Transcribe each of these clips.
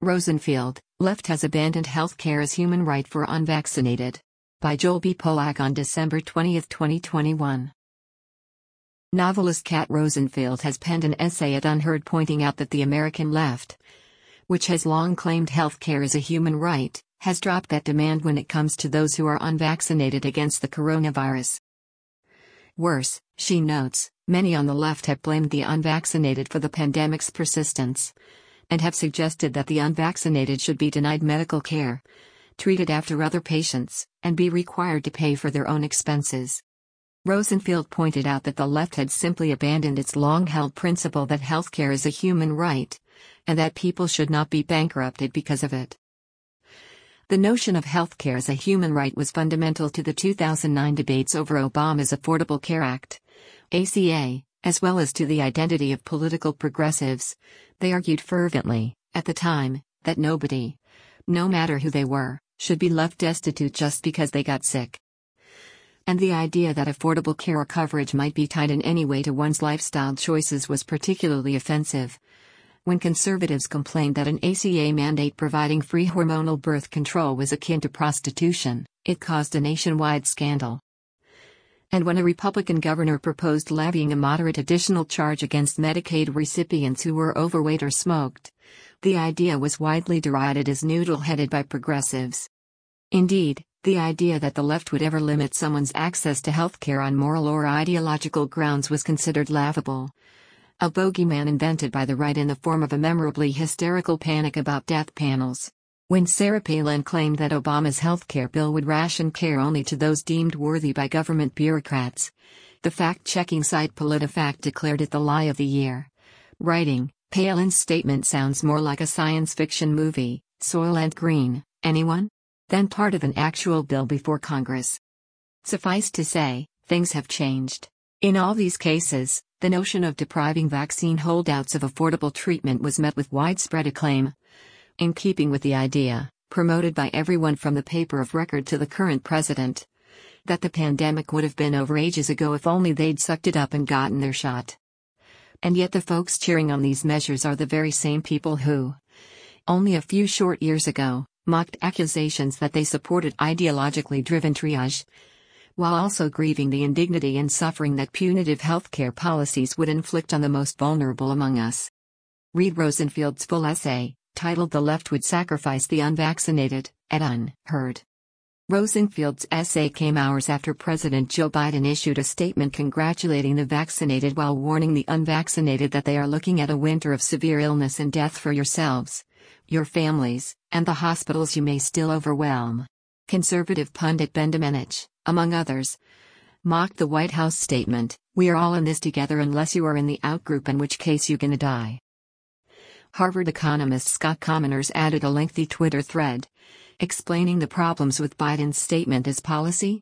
Rosenfield, Left Has Abandoned Healthcare as Human Right for Unvaccinated. By Joel B. Polak on December 20, 2021. Novelist Kat Rosenfield has penned an essay at Unheard pointing out that the American left, which has long claimed healthcare is a human right, has dropped that demand when it comes to those who are unvaccinated against the coronavirus. Worse, she notes, many on the left have blamed the unvaccinated for the pandemic's persistence, and have suggested that the unvaccinated should be denied medical care, treated after other patients, and be required to pay for their own expenses. Rosenfield pointed out that the left had simply abandoned its long-held principle that healthcare is a human right, and that people should not be bankrupted because of it. The notion of healthcare as a human right was fundamental to the 2009 debates over Obama's Affordable Care Act, ACA, as well as to the identity of political progressives. They argued fervently, at the time, that nobody, no matter who they were, should be left destitute just because they got sick. And the idea that affordable care or coverage might be tied in any way to one's lifestyle choices was particularly offensive. When conservatives complained that an ACA mandate providing free hormonal birth control was akin to prostitution, it caused a nationwide scandal. And when a Republican governor proposed levying a moderate additional charge against Medicaid recipients who were overweight or smoked, the idea was widely derided as noodle-headed by progressives. Indeed, the idea that the left would ever limit someone's access to healthcare on moral or ideological grounds was considered laughable. A bogeyman invented by the right in the form of a memorably hysterical panic about death panels. When Sarah Palin claimed that Obama's healthcare bill would ration care only to those deemed worthy by government bureaucrats, the fact-checking site PolitiFact declared it the lie of the year. Writing, Palin's statement sounds more like a science fiction movie, Soylent Green, anyone? Than part of an actual bill before Congress. Suffice to say, things have changed. In all these cases, the notion of depriving vaccine holdouts of affordable treatment was met with widespread acclaim. In keeping with the idea, promoted by everyone from the paper of record to the current president, that the pandemic would have been over ages ago if only they'd sucked it up and gotten their shot. And yet the folks cheering on these measures are the very same people who, only a few short years ago, mocked accusations that they supported ideologically driven triage, while also grieving the indignity and suffering that punitive healthcare policies would inflict on the most vulnerable among us. Read Rosenfield's full essay, titled "The Left Would Sacrifice the Unvaccinated," at Unheard. Rosenfield's essay came hours after President Joe Biden issued a statement congratulating the vaccinated while warning the unvaccinated that they are looking at a winter of severe illness and death for yourselves, your families, and the hospitals you may still overwhelm. Conservative pundit Ben Domenech, among others, mocked the White House statement, "We are all in this together unless you are in the out group, in which case you're gonna die." Harvard economist Scott Commoners added a lengthy Twitter thread, explaining the problems with Biden's statement as policy.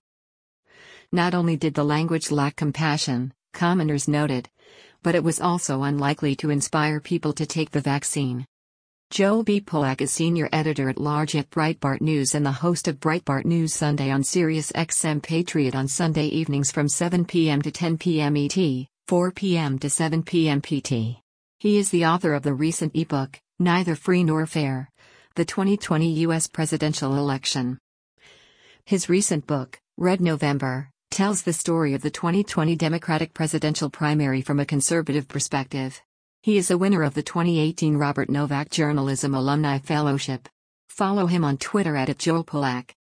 Not only did the language lack compassion, Commoners noted, but it was also unlikely to inspire people to take the vaccine. Joel B. Polak is senior editor-at-large at Breitbart News and the host of Breitbart News Sunday on Sirius XM Patriot on Sunday evenings from 7 p.m. to 10 p.m. ET, 4 p.m. to 7 p.m. PT. He is the author of the recent ebook, Neither Free Nor Fair: The 2020 U.S. Presidential Election. His recent book, Red November, tells the story of the 2020 Democratic presidential primary from a conservative perspective. He is a winner of the 2018 Robert Novak Journalism Alumni Fellowship. Follow him on Twitter @JoelPolak.